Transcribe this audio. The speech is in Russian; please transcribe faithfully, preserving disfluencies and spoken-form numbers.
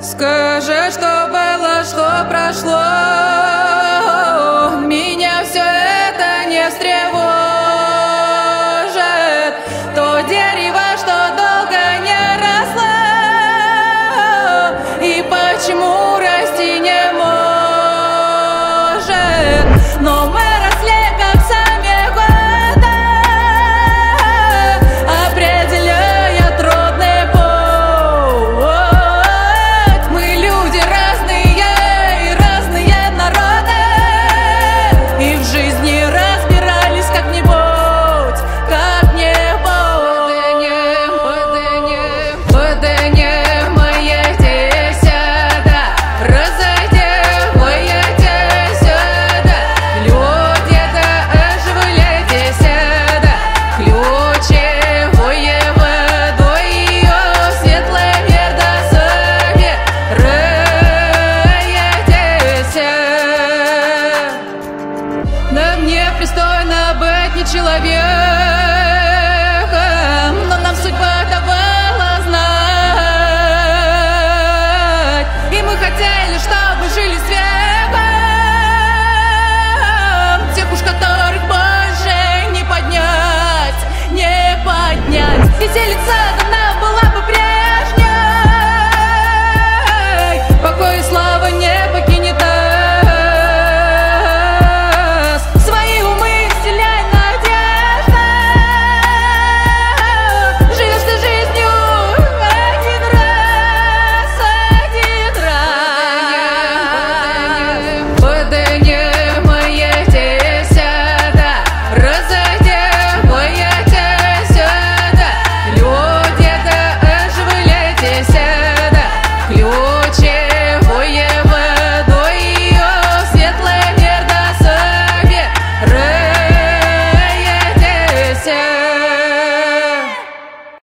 Скажи, что было, что прошло. Меня все это не встревожит. То дерево, что долго не росло, и почему расти не может. Но мы росли, как сами годы, определяя трудный путь. Мы люди разные и разные народы, и в жизни разбирались как-нибудь, как-нибудь. Подынем, подынем мои сюда, разойдем мои сюда. Люди-то оживляйте сюда, ключевое водою, светлый мир до собираетесь. Да мне пристойно быть не человек.